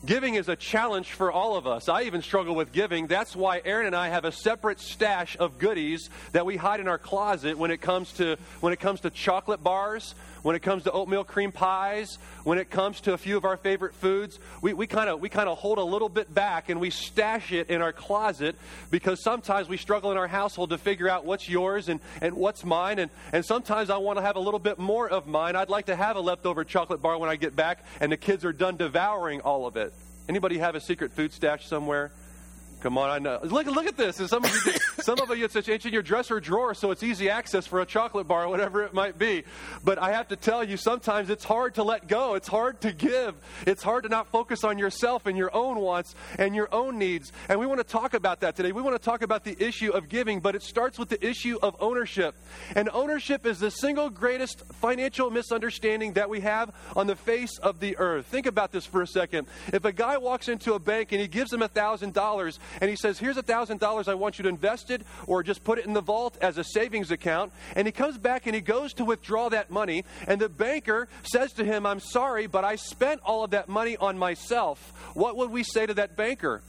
Giving is a challenge for all of us. I even struggle with giving. That's why Aaron and I have a separate stash of goodies that we hide in our closet when it comes to chocolate bars, when it comes to oatmeal cream pies, when it comes to a few of our favorite foods. We kind of hold a little bit back and we stash it in our closet because sometimes we struggle in our household to figure out what's yours and what's mine. And sometimes I want to have a little bit more of mine. I'd like to have a leftover chocolate bar when I get back and the kids are done devouring all of it. Anybody have a secret food stash somewhere? Come on, I know. Look at this. And some of you, it's in your dresser drawer, so it's easy access for a chocolate bar or whatever it might be. But I have to tell you, sometimes it's hard to let go. It's hard to give. It's hard to not focus on yourself and your own wants and your own needs. And we want to talk about that today. We want to talk about the issue of giving, but it starts with the issue of ownership. And ownership is the single greatest financial misunderstanding that we have on the face of the earth. Think about this for a second. If a guy walks into a bank and he gives him $1,000, and he says, here's $1,000, I want you to invest it or just put it in the vault as a savings account. And he comes back and he goes to withdraw that money. And the banker says to him, I'm sorry, but I spent all of that money on myself. What would we say to that banker?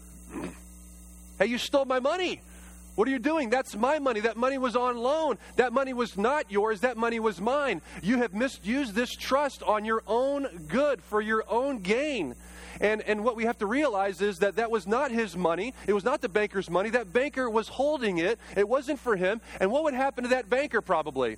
Hey, you stole my money. What are you doing? That's my money. That money was on loan. That money was not yours. That money was mine. You have misused this trust on your own good for your own gain. And what we have to realize is that was not his money. It was not the banker's money. That banker was holding it. It wasn't for him. And what would happen to that banker probably?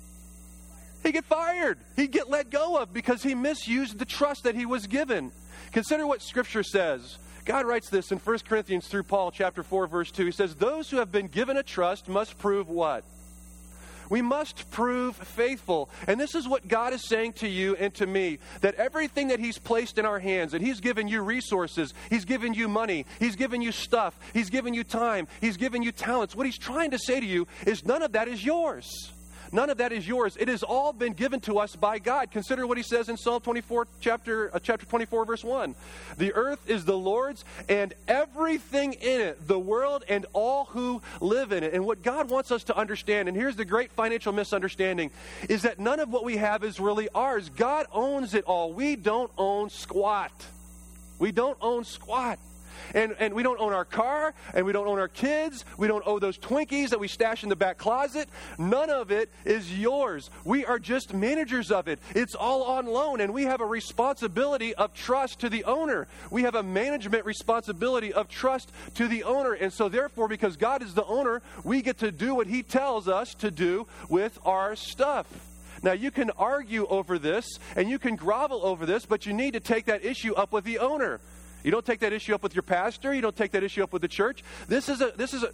He'd get fired. He'd get let go of because he misused the trust that he was given. Consider what Scripture says. God writes this in 1 Corinthians through Paul, chapter 4, verse 2. He says, those who have been given a trust must prove what? We must prove faithful. And this is what God is saying to you and to me, that everything that He's placed in our hands, and He's given you resources, He's given you money, He's given you stuff, He's given you time, He's given you talents. What He's trying to say to you is none of that is yours. None of that is yours. It has all been given to us by God. Consider what He says in Psalm 24, chapter 24, verse 1. The earth is the Lord's and everything in it, the world and all who live in it. And what God wants us to understand, and here's the great financial misunderstanding, is that none of what we have is really ours. God owns it all. We don't own squat. We don't own squat. And we don't own our car, and we don't own our kids. We don't own those Twinkies that we stash in the back closet. None of it is yours. We are just managers of it. It's all on loan, and we have a responsibility of trust to the owner. We have a management responsibility of trust to the owner. And so therefore, because God is the owner, we get to do what He tells us to do with our stuff. Now, you can argue over this, and you can grovel over this, but you need to take that issue up with the owner. You don't take that issue up with your pastor. You don't take that issue up with the church. This is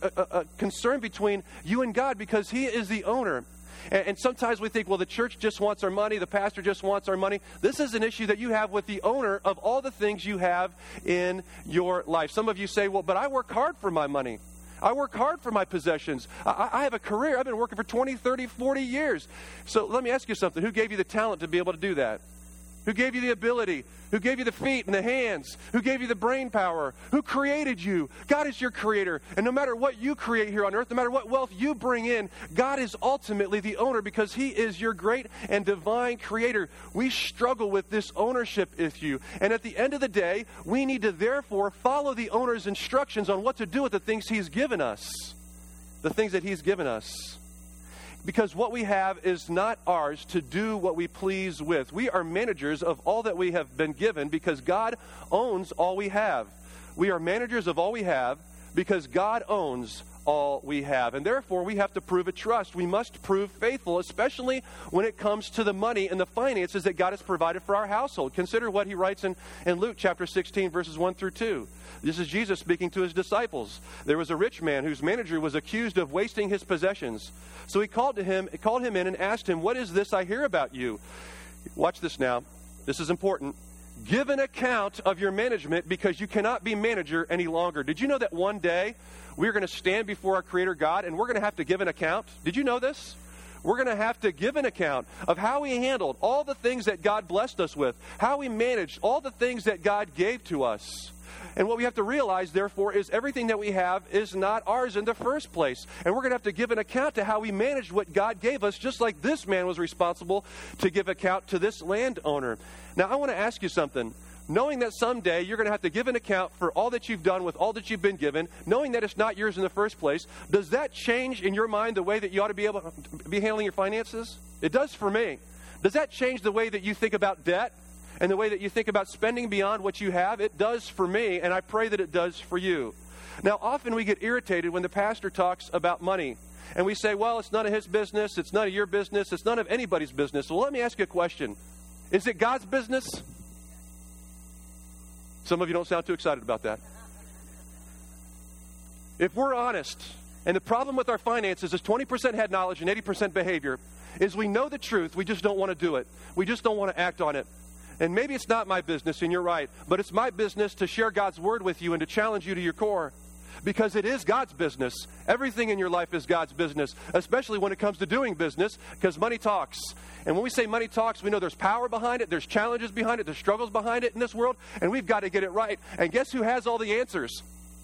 a concern between you and God because He is the owner. And sometimes we think, well, the church just wants our money. The pastor just wants our money. This is an issue that you have with the owner of all the things you have in your life. Some of you say, well, but I work hard for my money. I work hard for my possessions. I have a career. I've been working for 20, 30, 40 years. So let me ask you something. Who gave you the talent to be able to do that? Who gave you the ability? Who gave you the feet and the hands? Who gave you the brain power? Who created you? God is your creator. And no matter what you create here on earth, no matter what wealth you bring in, God is ultimately the owner because He is your great and divine creator. We struggle with this ownership issue. And at the end of the day, we need to therefore follow the owner's instructions on what to do with the things He's given us. The things that He's given us. Because what we have is not ours to do what we please with. We are managers of all that we have been given because God owns all we have. We are managers of all we have because God owns all we have. And therefore, we have to prove a trust. We must prove faithful, especially when it comes to the money and the finances that God has provided for our household. Consider what He writes in Luke chapter 16, verses 1 through 2. This is Jesus speaking to His disciples. There was a rich man whose manager was accused of wasting his possessions. So he called him in and asked him, what is this I hear about you? Watch this now. This is important. Give an account of your management because you cannot be manager any longer. Did you know that one day we're going to stand before our Creator God and we're going to have to give an account? Did you know this? We're going to have to give an account of how we handled all the things that God blessed us with, how we managed all the things that God gave to us. And what we have to realize, therefore, is everything that we have is not ours in the first place. And we're going to have to give an account to how we managed what God gave us, just like this man was responsible to give account to this landowner. Now, I want to ask you something. knowing that someday you're going to have to give an account for all that you've done with all that you've been given, knowing that it's not yours in the first place, does that change in your mind the way that you ought to be able to be handling your finances? It does for me. Does that change the way that you think about debt and the way that you think about spending beyond what you have? It does for me, and I pray that it does for you. Now, often we get irritated when the pastor talks about money. And we say, well, it's none of his business, it's none of your business, it's none of anybody's business. Well, let me ask you a question. Is it God's business? Some of you don't sound too excited about that. If we're honest, and the problem with our finances is 20% head knowledge and 80% behavior, is we know the truth, we just don't want to do it. We just don't want to act on it. And maybe it's not my business, and you're right, but it's my business to share God's word with you and to challenge you to your core. Because it is God's business. Everything in your life is God's business, especially when it comes to doing business, because money talks. And when we say money talks, we know there's power behind it, there's challenges behind it, there's struggles behind it in this world, and we've got to get it right. And guess who has all the answers?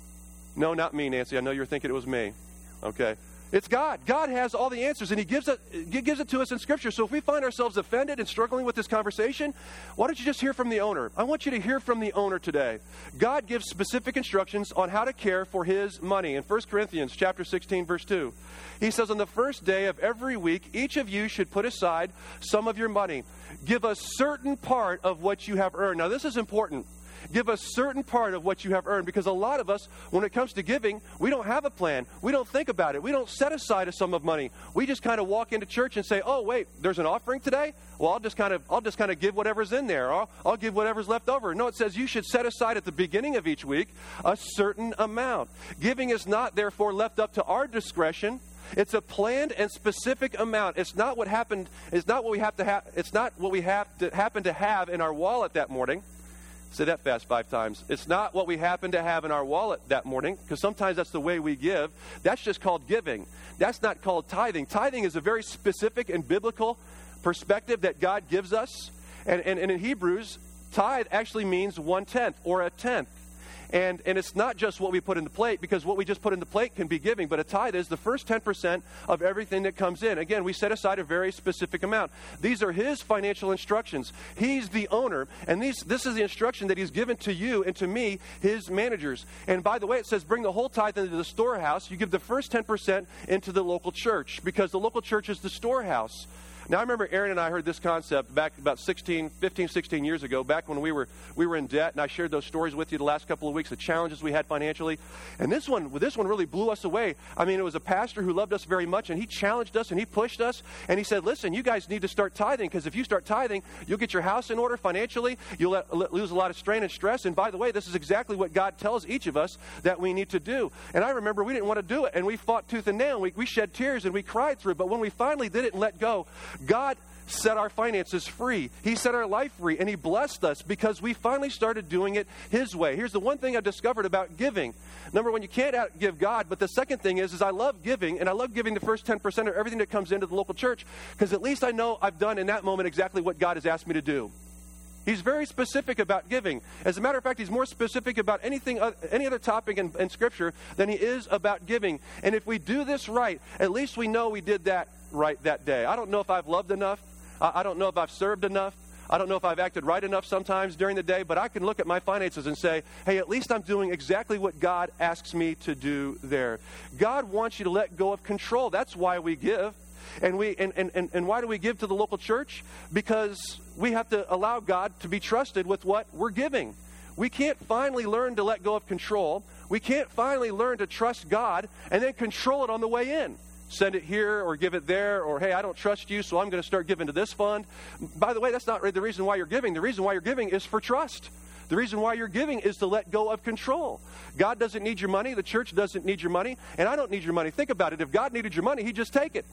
No, not me, Nancy. I know you're thinking it was me. Okay. It's God. God has all the answers, and He gives it to us in Scripture. So if we find ourselves offended and struggling with this conversation, why don't you just hear from the owner? I want you to hear from the owner today. God gives specific instructions on how to care for His money. In 1 Corinthians chapter 16, verse 2, He says, on the first day of every week, each of you should put aside some of your money. Give a certain part of what you have earned. Now, this is important. Give a certain part of what you have earned, because a lot of us, when it comes to giving, we don't have a plan. We don't think about it. We don't set aside a sum of money. We just kind of walk into church and say, oh, wait, there's an offering today? Well, I'll just kind of give whatever's in there. I'll give whatever's left over. No, it says you should set aside at the beginning of each week a certain amount. Giving is not, therefore, left up to our discretion. It's a planned and specific amount. It's not what happened. It's not what we have to have. It's not what we happen to have in our wallet that morning. Say that fast 5 times. It's not what we happen to have in our wallet that morning, because sometimes that's the way we give. That's just called giving. That's not called tithing. Tithing is a very specific and biblical perspective that God gives us. And in Hebrews, tithe actually means 1/10 or a tenth. And it's not just what we put in the plate, because what we just put in the plate can be giving, but a tithe is the first 10% of everything that comes in. Again, we set aside a very specific amount. These are His financial instructions. He's the owner, and this is the instruction that He's given to you and to me, His managers. And by the way, it says bring the whole tithe into the storehouse. You give the first 10% into the local church, because the local church is the storehouse. Now, I remember Aaron and I heard this concept back about 15, 16 years ago, back when we were in debt, and I shared those stories with you the last couple of weeks, the challenges we had financially. And this one really blew us away. I mean, it was a pastor who loved us very much, and he challenged us, and he pushed us, and he said, listen, you guys need to start tithing, because if you start tithing, you'll get your house in order financially, you'll lose a lot of strain and stress, and by the way, this is exactly what God tells each of us that we need to do. And I remember we didn't want to do it, and we fought tooth and nail, we shed tears, and we cried through it, but when we finally did it and let go, God set our finances free. He set our life free, and He blessed us because we finally started doing it His way. Here's the one thing I've discovered about giving. Number one, you can't outgive God, but the second thing is I love giving, and I love giving the first 10% of everything that comes into the local church, because at least I know I've done in that moment exactly what God has asked me to do. He's very specific about giving. As a matter of fact, He's more specific about any other topic in Scripture than He is about giving. And if we do this right, at least we know we did that right that day. I don't know if I've loved enough. I don't know if I've served enough. I don't know if I've acted right enough sometimes during the day, but I can look at my finances and say, hey, at least I'm doing exactly what God asks me to do there. God wants you to let go of control. That's why we give. And why do we give to the local church? Because we have to allow God to be trusted with what we're giving. We can't finally learn to let go of control. We can't finally learn to trust God and then control it on the way in. Send it here or give it there, or hey, I don't trust you, so I'm going to start giving to this fund. By the way, that's not the reason why you're giving. The reason why you're giving is for trust. The reason why you're giving is to let go of control. God doesn't need your money. The church doesn't need your money. And I don't need your money. Think about it. If God needed your money, He'd just take it.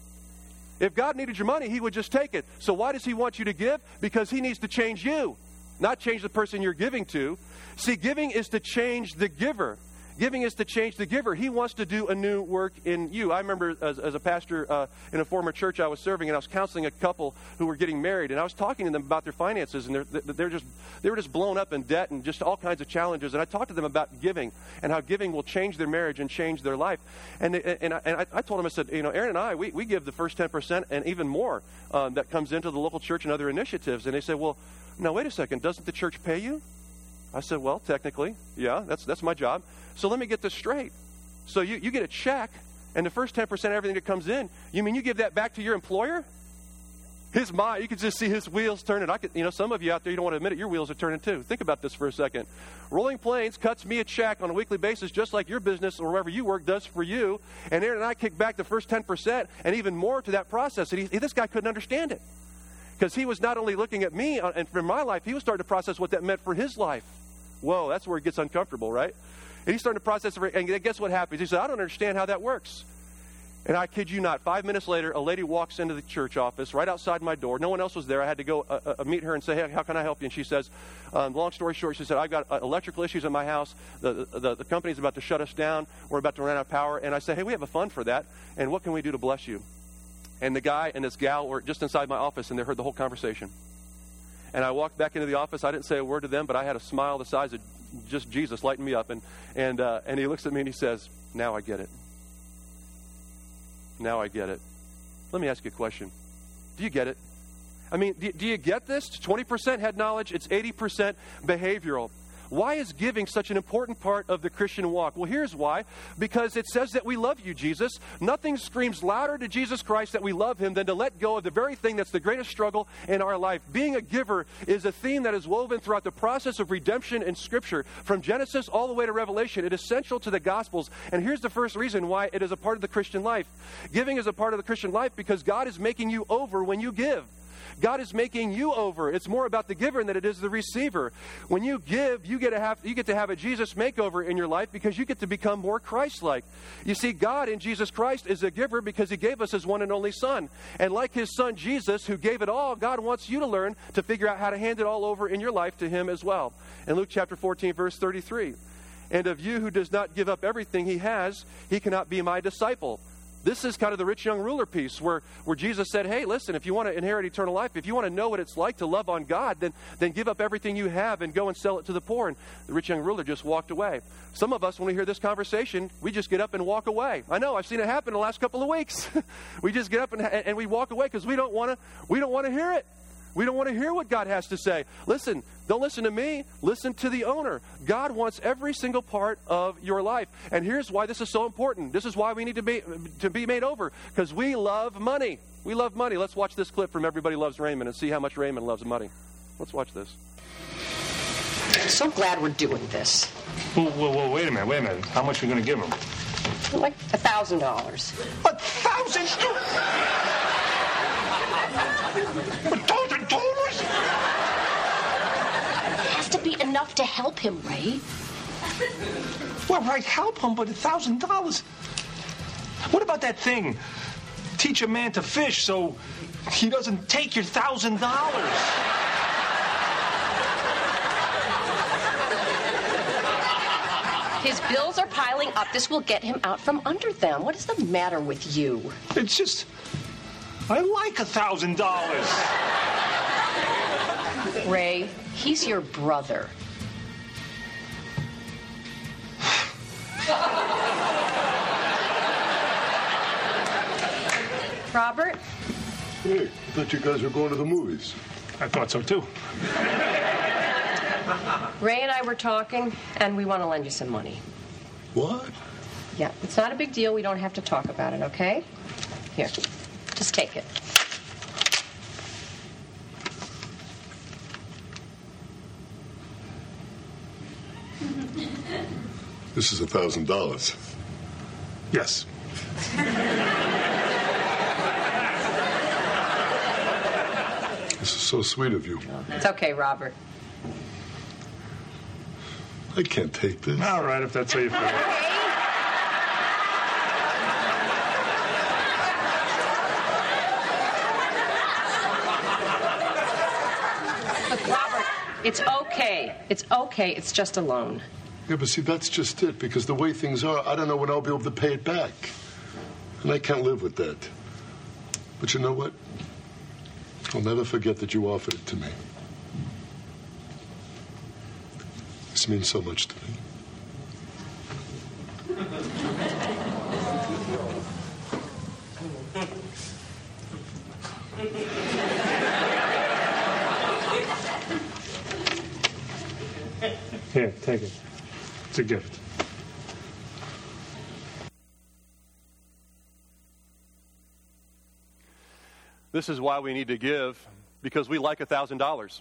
If God needed your money, He would just take it. So why does He want you to give? Because He needs to change you, not change the person you're giving to. See, giving is to change the giver. Giving is to change the giver. He wants to do a new work in you. I remember as a pastor in a former church I was serving, and I was counseling a couple who were getting married, and I was talking to them about their finances, and they were just blown up in debt and just all kinds of challenges. And I talked to them about giving and how giving will change their marriage and change their life. And I told them, I said, Aaron and I, we give the first 10% and even more that comes into the local church and other initiatives. And they said, well, Now, wait a second. Doesn't the church pay you? I said, well, technically, yeah, that's my job. So let me get this straight. So you get a check, and the first 10% of everything that comes in, you mean you give that back to your employer? His mind, you could just see his wheels turning. Some of you out there, you don't want to admit it, your wheels are turning too. Think about this for a second. Rolling Plains cuts me a check on a weekly basis, just like your business or wherever you work does for you. And Aaron and I kick back the first 10% and even more to that process. And this guy couldn't understand it. Because he was not only looking at me and for my life, he was starting to process what that meant for his life. Whoa, that's where it gets uncomfortable, right? And he's starting to process it, and guess what happens? He said, I don't understand how that works. And I kid you not, 5 minutes later, a lady walks into the church office right outside my door. No one else was there. I had to go meet her and say, hey, how can I help you? And she says, long story short, she said, I've got electrical issues in my house. The company's about to shut us down. We're about to run out of power. And I said, hey, we have a fund for that. And what can we do to bless you? And the guy and this gal were just inside my office, and they heard the whole conversation. And I walked back into the office. I didn't say a word to them, but I had a smile the size of just Jesus lighting me up. And he looks at me and he says, now I get it. Now I get it. Let me ask you a question. Do you get it? I mean, do you get this? 20% head knowledge, it's 80% behavioral. Why is giving such an important part of the Christian walk? Well, here's why. Because it says that we love you, Jesus. Nothing screams louder to Jesus Christ that we love him than to let go of the very thing that's the greatest struggle in our life. Being a giver is a theme that is woven throughout the process of redemption in Scripture. From Genesis all the way to Revelation, it is central to the Gospels. And here's the first reason why it is a part of the Christian life. Giving is a part of the Christian life because God is making you over when you give. God is making you over. It's more about the giver than it is the receiver. When you give, you get to have a Jesus makeover in your life because you get to become more Christ-like. You see, God in Jesus Christ is a giver because he gave us his one and only Son. And like his Son Jesus, who gave it all, God wants you to learn to figure out how to hand it all over in your life to him as well. In Luke chapter 14, verse 33, and of you who does not give up everything he has, he cannot be my disciple. This is kind of the rich young ruler piece where Jesus said, hey, listen, if you want to inherit eternal life, if you want to know what it's like to love on God, then give up everything you have and go and sell it to the poor. And the rich young ruler just walked away. Some of us, when we hear this conversation, we just get up and walk away. I know, I've seen it happen the last couple of weeks. We just get up and we walk away because we don't want to hear it. We don't want to hear what God has to say. Listen, don't listen to me. Listen to the owner. God wants every single part of your life. And here's why this is so important. This is why we need to be made over. Because we love money. We love money. Let's watch this clip from Everybody Loves Raymond and see how much Raymond loves money. Let's watch this. I'm so glad we're doing this. Well, wait a minute. How much are you going to give him? Like $1,000. $1,000? $1,000? Has to be enough to help him, Ray. Well, right, help him, but $1,000. What about that thing? Teach a man to fish so he doesn't take your $1,000. His bills are piling up. This will get him out from under them. What is the matter with you? It's just, I like $1,000. Ray, he's your brother. Robert? Hey, I thought you guys were going to the movies. I thought so, too. Ray and I were talking, and we want to lend you some money. What? Yeah, it's not a big deal. We don't have to talk about it, okay? Here, just take it. This is $1,000. Yes. This is so sweet of you. It's okay, Robert. I can't take this. All right, if that's how you feel. Look, Robert, it's okay. It's okay. It's just a loan. Yeah, but see, that's just it. Because the way things are, I don't know when I'll be able to pay it back. And I can't live with that. But you know what? I'll never forget that you offered it to me. This means so much to me. Here, take it. It's a gift. This is why we need to give, because we like $1,000.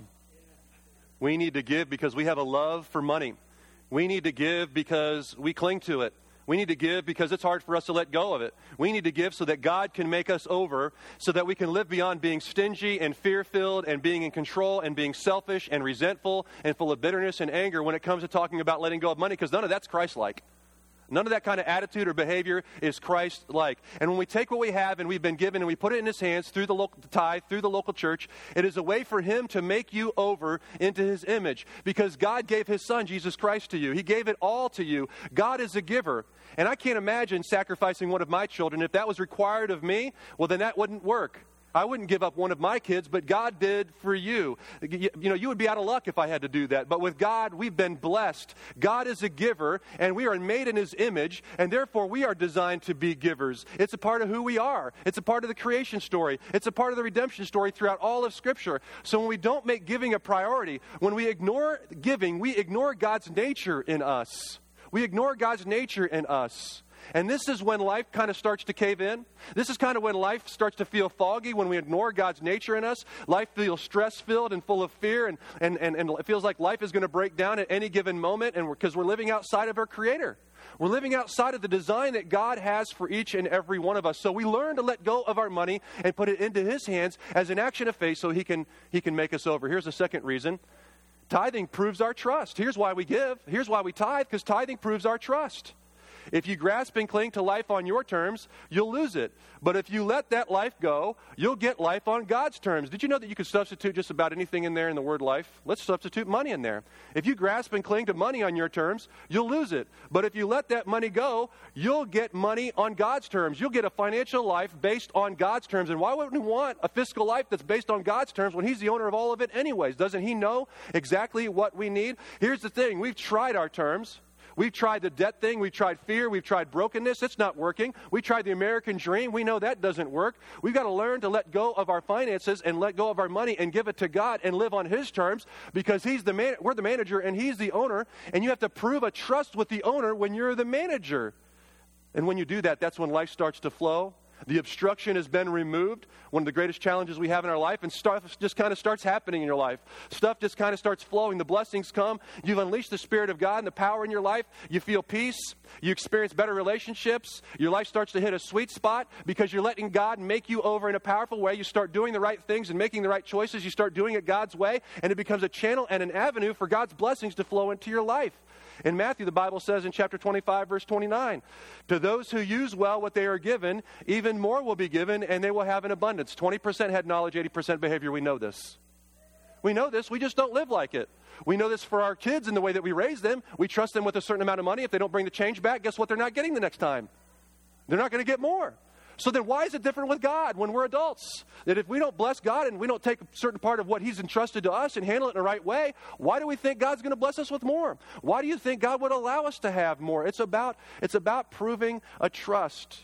We need to give because we have a love for money. We need to give because we cling to it. We need to give because it's hard for us to let go of it. We need to give so that God can make us over, so that we can live beyond being stingy and fear-filled and being in control and being selfish and resentful and full of bitterness and anger when it comes to talking about letting go of money, because none of that's Christ-like. None of that kind of attitude or behavior is Christ-like. And when we take what we have and we've been given and we put it in His hands through the local tithe, through the local church, it is a way for Him to make you over into His image. Because God gave His Son, Jesus Christ, to you. He gave it all to you. God is a giver. And I can't imagine sacrificing one of my children. If that was required of me, well, then that wouldn't work. I wouldn't give up one of my kids, but God did for you. You know, you would be out of luck if I had to do that. But with God, we've been blessed. God is a giver, and we are made in His image, and therefore we are designed to be givers. It's a part of who we are. It's a part of the creation story. It's a part of the redemption story throughout all of Scripture. So when we don't make giving a priority, when we ignore giving, we ignore God's nature in us. We ignore God's nature in us. And this is when life kind of starts to cave in. This is kind of when life starts to feel foggy, when we ignore God's nature in us. Life feels stress-filled and full of fear, and it feels like life is going to break down at any given moment, and because we're living outside of our Creator. We're living outside of the design that God has for each and every one of us. So we learn to let go of our money and put it into His hands as an action of faith so He can make us over. Here's the second reason. Tithing proves our trust. Here's why we give. Here's why we tithe, because tithing proves our trust. If you grasp and cling to life on your terms, you'll lose it. But if you let that life go, you'll get life on God's terms. Did you know that you could substitute just about anything in there in the word life? Let's substitute money in there. If you grasp and cling to money on your terms, you'll lose it. But if you let that money go, you'll get money on God's terms. You'll get a financial life based on God's terms. And why wouldn't we want a fiscal life that's based on God's terms when He's the owner of all of it anyways? Doesn't He know exactly what we need? Here's the thing. We've tried our terms. We've tried the debt thing. We've tried fear. We've tried brokenness. It's not working. We tried the American dream. We know that doesn't work. We've got to learn to let go of our finances and let go of our money and give it to God and live on His terms, because He's the man. We're the manager and He's the owner. And you have to prove a trust with the owner when you're the manager. And when you do that, that's when life starts to flow. The obstruction has been removed, one of the greatest challenges we have in our life, and stuff just kind of starts happening in your life. Stuff just kind of starts flowing. The blessings come. You've unleashed the Spirit of God and the power in your life. You feel peace. You experience better relationships. Your life starts to hit a sweet spot because you're letting God make you over in a powerful way. You start doing the right things and making the right choices. You start doing it God's way, and it becomes a channel and an avenue for God's blessings to flow into your life. In Matthew, the Bible says in chapter 25, verse 29, to those who use well what they are given, even more will be given, and they will have an abundance. 20% head knowledge, 80% behavior. We know this. We know this. We just don't live like it. We know this for our kids in the way that we raise them. We trust them with a certain amount of money. If they don't bring the change back, guess what they're not getting the next time? They're not going to get more. So then why is it different with God when we're adults? That if we don't bless God and we don't take a certain part of what He's entrusted to us and handle it in the right way, why do we think God's going to bless us with more? Why do you think God would allow us to have more? It's about proving a trust.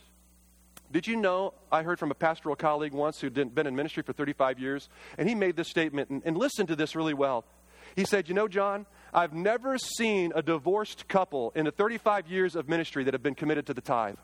Did you know, I heard from a pastoral colleague once who'd been in ministry for 35 years, and he made this statement, and listen to this really well. He said, you know, John, I've never seen a divorced couple in the 35 years of ministry that have been committed to the tithe.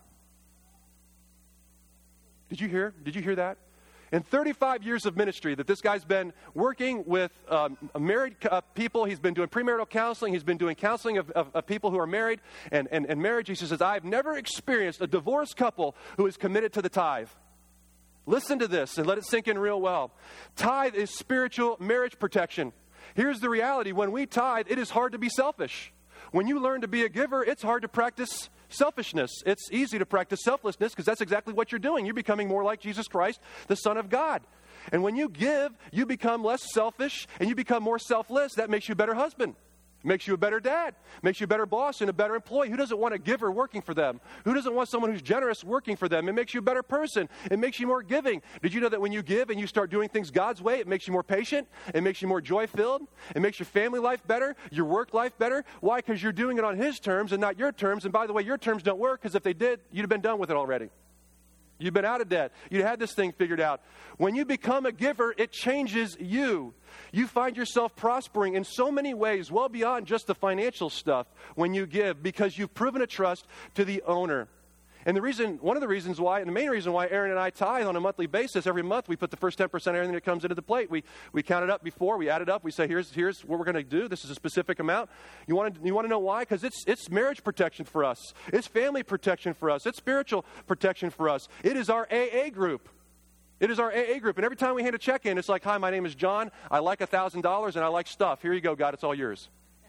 Did you hear that? In 35 years of ministry that this guy's been working with married people, he's been doing premarital counseling, he's been doing counseling of people who are married and marriage. He says, I've never experienced a divorced couple who is committed to the tithe. Listen to this and let it sink in real well. Tithe is spiritual marriage protection. Here's the reality. When we tithe, it is hard to be selfish. When you learn to be a giver, it's hard to practice selfishness. It's easy to practice selflessness because that's exactly what you're doing. You're becoming more like Jesus Christ, the Son of God. And when you give, you become less selfish and you become more selfless. That makes you a better husband. Makes you a better dad. Makes you a better boss and a better employee. Who doesn't want a giver working for them? Who doesn't want someone who's generous working for them? It makes you a better person. It makes you more giving. Did you know that when you give and you start doing things God's way, it makes you more patient? It makes you more joy-filled? It makes your family life better? Your work life better? Why? Because you're doing it on His terms and not your terms. And by the way, your terms don't work because if they did, you'd have been done with it already. You've been out of debt. You had this thing figured out. When you become a giver, it changes you. You find yourself prospering in so many ways, well beyond just the financial stuff when you give, because you've proven a trust to the owner. And one of the reasons why, and the main reason why Aaron and I tithe on a monthly basis, every month we put the first 10% of everything that comes into the plate. We count it up before, we add it up, we say, here's what we're going to do. This is a specific amount. You want to know why? Because it's marriage protection for us. It's family protection for us. It's spiritual protection for us. It is our AA group. It is our AA group. And every time we hand a check in, it's like, hi, my name is John. I like $1,000 and I like stuff. Here you go, God. It's all yours.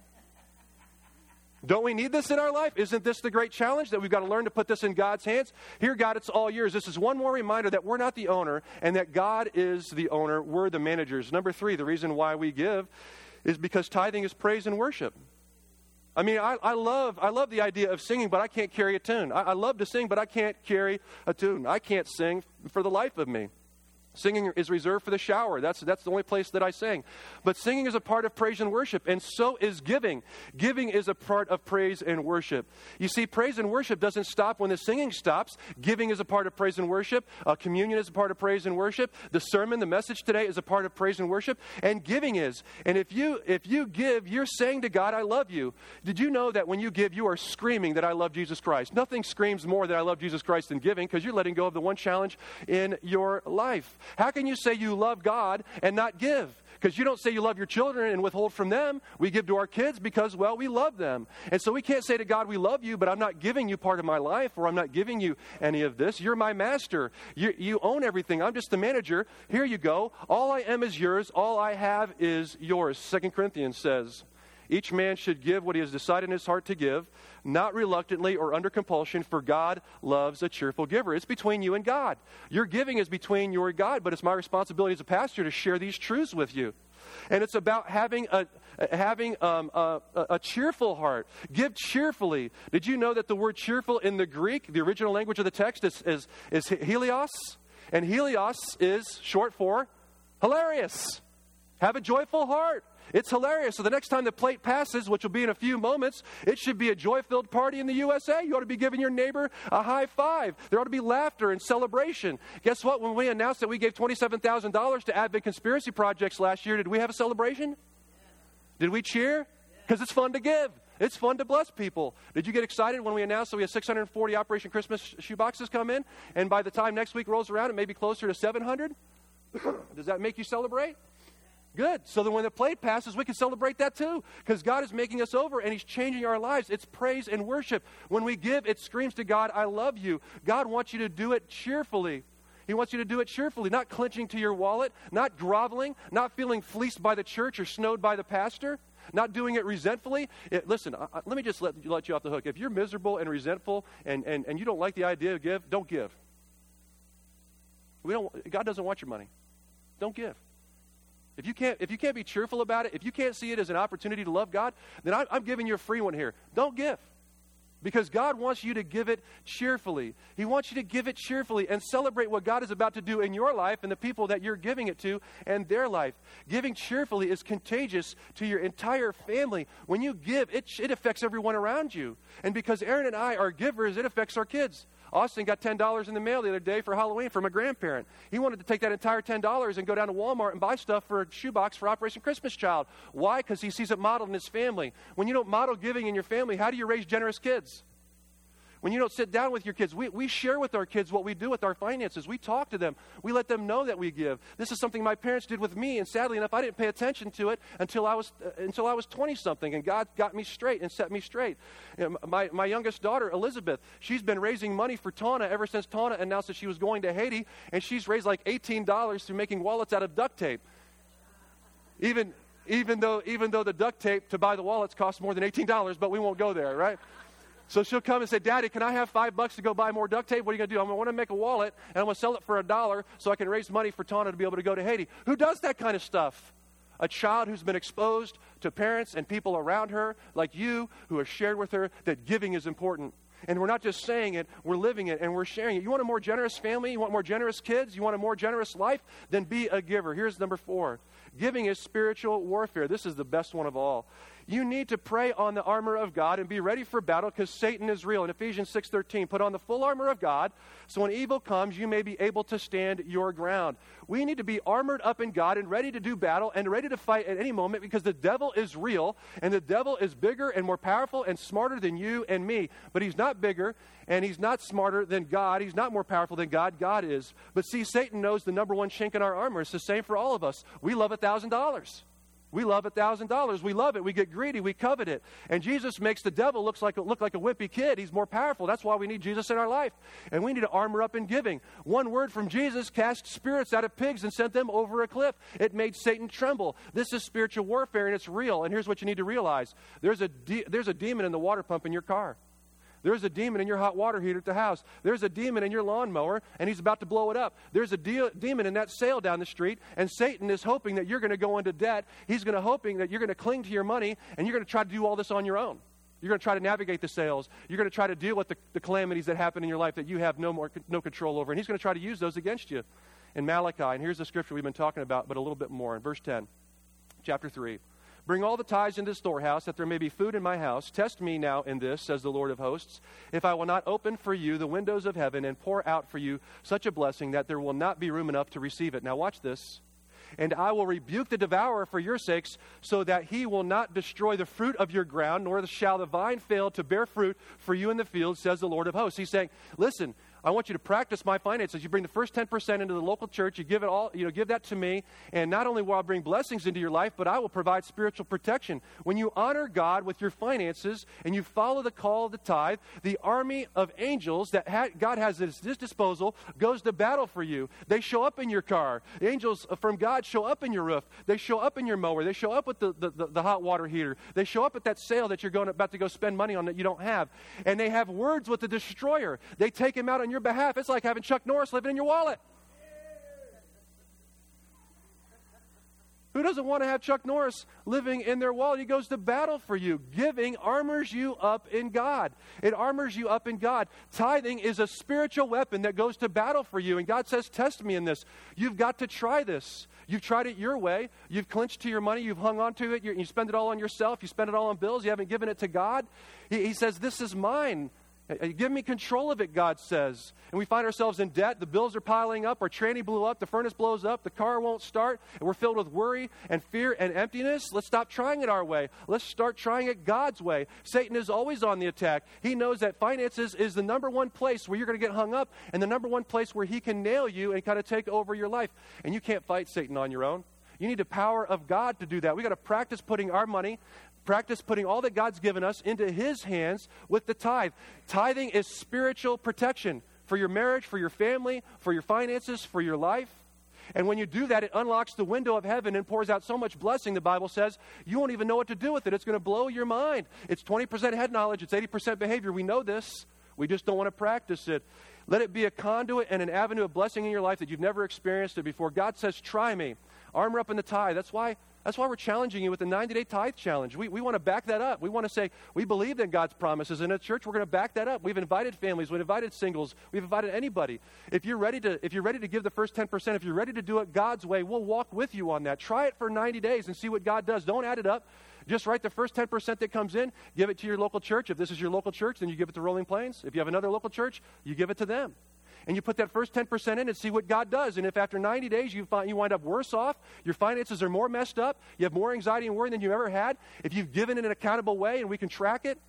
Don't we need this in our life? Isn't this the great challenge that we've got to learn to put this in God's hands? Here, God, it's all yours. This is one more reminder that we're not the owner and that God is the owner. We're the managers. Number 3, the reason why we give is because tithing is praise and worship. I mean, I love the idea of singing, but I can't carry a tune. I love to sing, but I can't carry a tune. I can't sing for the life of me. Singing is reserved for the shower. That's the only place that I sing. But singing is a part of praise and worship, and so is giving. Giving is a part of praise and worship. You see, praise and worship doesn't stop when the singing stops. Giving is a part of praise and worship. Communion is a part of praise and worship. The sermon, the message today is a part of praise and worship. And giving is. And if you give, you're saying to God, I love you. Did you know that when you give, you are screaming that I love Jesus Christ? Nothing screams more that I love Jesus Christ than giving, because you're letting go of the one challenge in your life. How can you say you love God and not give? Because you don't say you love your children and withhold from them. We give to our kids because, well, we love them. And so we can't say to God, we love you, but I'm not giving you part of my life, or I'm not giving you any of this. You're my master. You own everything. I'm just the manager. Here you go. All I am is yours. All I have is yours. 2 Corinthians says, each man should give what he has decided in his heart to give, not reluctantly or under compulsion, for God loves a cheerful giver. It's between you and God. Your giving is between you and God, but it's my responsibility as a pastor to share these truths with you. And it's about having a cheerful heart. Give cheerfully. Did you know that the word cheerful in the Greek, the original language of the text, is helios? And helios is short for hilarious. Have a joyful heart. It's hilarious. So the next time the plate passes, which will be in a few moments, it should be a joy-filled party in the USA. You ought to be giving your neighbor a high five. There ought to be laughter and celebration. Guess what? When we announced that we gave $27,000 to Advent Conspiracy Projects last year, did we have a celebration? Did we cheer? Because it's fun to give. It's fun to bless people. Did you get excited when we announced that we had 640 Operation Christmas shoeboxes come in? And by the time next week rolls around, it may be closer to 700? Does that make you celebrate? Good. So that when the plate passes, we can celebrate that too. Because God is making us over and He's changing our lives. It's praise and worship. When we give, it screams to God, I love you. God wants you to do it cheerfully. He wants you to do it cheerfully, not clenching to your wallet, not groveling, not feeling fleeced by the church or snowed by the pastor, not doing it resentfully. Listen, let me just let you off the hook. If you're miserable and resentful and you don't like the idea of give, don't give. God doesn't want your money. Don't give. If you can't be cheerful about it, if you can't see it as an opportunity to love God, then I'm giving you a free one here. Don't give. Because God wants you to give it cheerfully. He wants you to give it cheerfully and celebrate what God is about to do in your life and the people that you're giving it to and their life. Giving cheerfully is contagious to your entire family. When you give, it affects everyone around you. And because Aaron and I are givers, it affects our kids. Austin got $10 in the mail the other day for Halloween from a grandparent. He wanted to take that entire $10 and go down to Walmart and buy stuff for a shoebox for Operation Christmas Child. Why? Because he sees it modeled in his family. When you don't model giving in your family, how do you raise generous kids? When you don't sit down with your kids, we share with our kids what we do with our finances. We talk to them. We let them know that we give. This is something my parents did with me, and sadly enough, I didn't pay attention to it until I was 20-something, and God got me straight and set me straight. And my youngest daughter, Elizabeth, she's been raising money for Tana ever since Tana announced that she was going to Haiti, and she's raised like $18 through making wallets out of duct tape. Even though the duct tape to buy the wallets costs more than $18, but we won't go there, right? So she'll come and say, Daddy, can I have $5 to go buy more duct tape? What are you going to do? I'm going to make a wallet, and I'm going to sell it for $1 so I can raise money for Tana to be able to go to Haiti. Who does that kind of stuff? A child who's been exposed to parents and people around her, like you, who have shared with her that giving is important. And we're not just saying it, we're living it and we're sharing it. You want a more generous family? You want more generous kids? You want a more generous life? Then be a giver. Here's number 4. Giving is spiritual warfare. This is the best one of all. You need to pray on the armor of God and be ready for battle because Satan is real. In Ephesians 6:13, put on the full armor of God so when evil comes, you may be able to stand your ground. We need to be armored up in God and ready to do battle and ready to fight at any moment because the devil is real and the devil is bigger and more powerful and smarter than you and me. But he's not bigger and he's not smarter than God. He's not more powerful than God. God is. But see, Satan knows the number one chink in our armor. It's the same for all of us. We love $1,000. We love $1,000. We love it. We get greedy. We covet it. And Jesus makes the devil look like a wimpy kid. He's more powerful. That's why we need Jesus in our life. And we need to armor up in giving. One word from Jesus cast spirits out of pigs and sent them over a cliff. It made Satan tremble. This is spiritual warfare, and it's real. And here's what you need to realize. There's a demon in the water pump in your car. There's a demon in your hot water heater at the house. There's a demon in your lawnmower, and he's about to blow it up. There's a demon in that sale down the street, and Satan is hoping that you're going to go into debt. He's hoping that you're going to cling to your money, and you're going to try to do all this on your own. You're going to try to navigate the sales. You're going to try to deal with the calamities that happen in your life that you have no control over, and he's going to try to use those against you. In Malachi, and here's the scripture we've been talking about, but a little bit more. In verse 10, chapter 3. Bring all the tithes into the storehouse, that there may be food in my house. Test me now in this, says the Lord of hosts, if I will not open for you the windows of heaven and pour out for you such a blessing that there will not be room enough to receive it. Now watch this. And I will rebuke the devourer for your sakes, so that he will not destroy the fruit of your ground, nor shall the vine fail to bear fruit for you in the field, says the Lord of hosts. He's saying, listen, I want you to practice my finances. You bring the first 10% into the local church. You give it all, give that to me. And not only will I bring blessings into your life, but I will provide spiritual protection. When you honor God with your finances and you follow the call of the tithe, the army of angels that God has at his disposal goes to battle for you. They show up in your car. The angels from God show up in your roof. They show up in your mower. They show up with the hot water heater. They show up at that sale that you're about to go spend money on that you don't have. And they have words with the destroyer. They take him out on your behalf. It's like having Chuck Norris living in your wallet. Who doesn't want to have Chuck Norris living in their wallet? He goes to battle for you. Giving armors you up in God. It armors you up in God. Tithing is a spiritual weapon that goes to battle for you. And God says, test me in this. You've got to try this. You've tried it your way. You've clinched to your money. You've hung on to it. You spend it all on yourself. You spend it all on bills. You haven't given it to God. He says, this is mine. Give me control of it, God says. And we find ourselves in debt. The bills are piling up. Our tranny blew up. The furnace blows up. The car won't start. And we're filled with worry and fear and emptiness. Let's stop trying it our way. Let's start trying it God's way. Satan is always on the attack. He knows that finances is the number one place where you're going to get hung up and the number one place where he can nail you and kind of take over your life. And you can't fight Satan on your own. You need the power of God to do that. We've got to practice putting our money, practice putting all that God's given us into his hands with the tithe. Tithing is spiritual protection for your marriage, for your family, for your finances, for your life. And when you do that, it unlocks the window of heaven and pours out so much blessing, the Bible says, you won't even know what to do with it. It's going to blow your mind. It's 20% head knowledge. It's 80% behavior. We know this. We just don't want to practice it. Let it be a conduit and an avenue of blessing in your life that you've never experienced it before. God says, try me. Armor up in the tithe. That's why we're challenging you with the 90-day tithe challenge. We want to back that up. We want to say, we believe in God's promises. And at church, we're going to back that up. We've invited families. We've invited singles. We've invited anybody. If you're ready to give the first 10%, if you're ready to do it God's way, we'll walk with you on that. Try it for 90 days and see what God does. Don't add it up. Just write the first 10% that comes in, give it to your local church. If this is your local church, then you give it to Rolling Plains. If you have another local church, you give it to them. And you put that first 10% in and see what God does. And if after 90 days you wind up worse off, your finances are more messed up, you have more anxiety and worry than you ever had, if you've given in an accountable way and we can track it,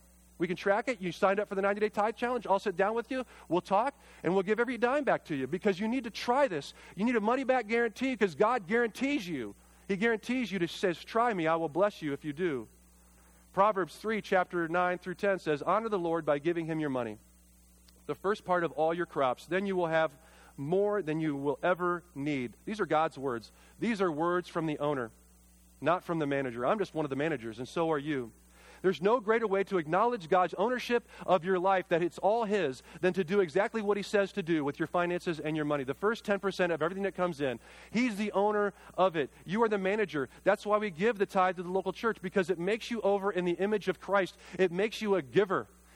you signed up for the 90-day tithe challenge, I'll sit down with you, we'll talk, and we'll give every dime back to you because you need to try this. You need a money-back guarantee because God guarantees you. He guarantees you to says, try me, I will bless you if you do. Proverbs 3, chapter 9 through 10 says, honor the Lord by giving him your money, the first part of all your crops. Then you will have more than you will ever need. These are God's words. These are words from the owner, not from the manager. I'm just one of the managers, and so are you. There's no greater way to acknowledge God's ownership of your life, that it's all his, than to do exactly what he says to do with your finances and your money. The first 10% of everything that comes in, he's the owner of it. You are the manager. That's why we give the tithe to the local church, because it makes you over in the image of Christ. It makes you a giver.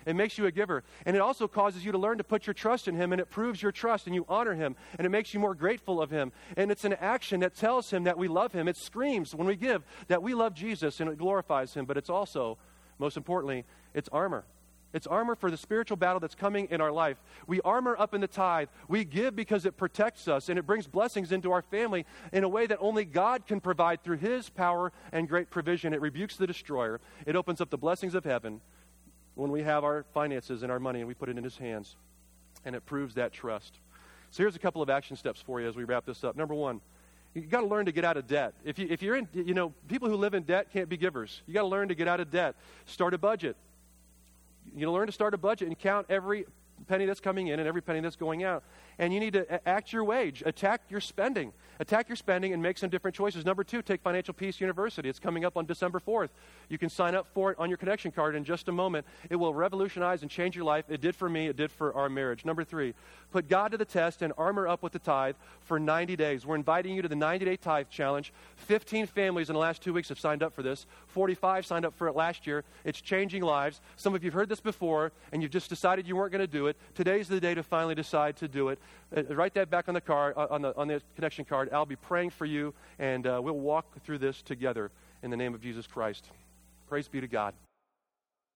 It makes you a giver. And it also causes you to learn to put your trust in him, and it proves your trust, and you honor him, and it makes you more grateful of him. And it's an action that tells him that we love him. It screams when we give that we love Jesus, and it glorifies him. But it's also, most importantly, it's armor. It's armor for the spiritual battle that's coming in our life. We armor up in the tithe. We give because it protects us, and it brings blessings into our family in a way that only God can provide through his power and great provision. It rebukes the destroyer. It opens up the blessings of heaven when we have our finances and our money and we put it in his hands, and it proves that trust. So here's a couple of action steps for you as we wrap this up. Number one, you've got to learn to get out of debt. If you're in, people who live in debt can't be givers. You've got to learn to get out of debt. Start a budget. Learn to start a budget and count every penny that's coming in and every penny that's going out. And you need to act your wage. Attack your spending. Attack your spending and make some different choices. Number two, take Financial Peace University. It's coming up on December 4th. You can sign up for it on your connection card in just a moment. It will revolutionize and change your life. It did for me. It did for our marriage. Number three, put God to the test and armor up with the tithe for 90 days. We're inviting you to the 90-day tithe challenge. 15 families in the last 2 weeks have signed up for this. 45 signed up for it last year. It's changing lives. Some of you have heard this before, and you've just decided you weren't going to do it. Today's the day to finally decide to do it. Write that back on the card, on the connection card. I'll be praying for you, and we'll walk through this together in the name of Jesus Christ. Praise be to God.